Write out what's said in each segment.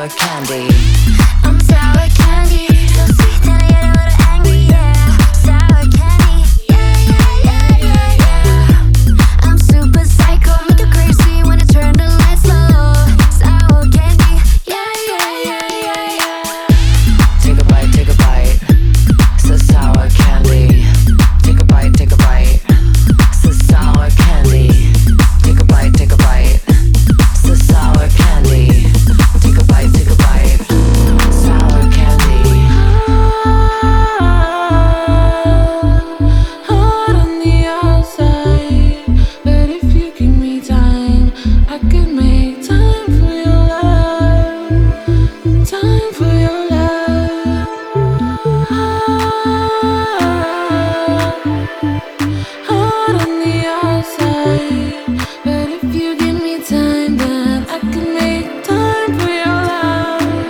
sour candy. I'm sour candy, so sweet and I get a little angry, yeah. Sour candy, yeah, yeah, yeah, yeah, yeah. I'm super psycho, make you crazy when I turn the lights low. Sour candy, yeah, yeah, yeah, yeah, yeah. Take a bite, so sour candy. Take a bite, so sour candy. Take a bite, so sour candy. Take a bite, sour candy. Hard on the outside, but if you give me time, I could make time for your love. Time for your love. Hard on the outside, but if you give me time, then I can make time for your love.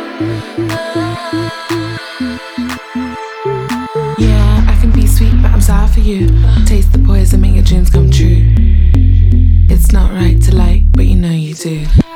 Yeah, I can be sweet, but I'm sour for you. Taste the poison, make your dreams come true. It's not right to like, but you know you do.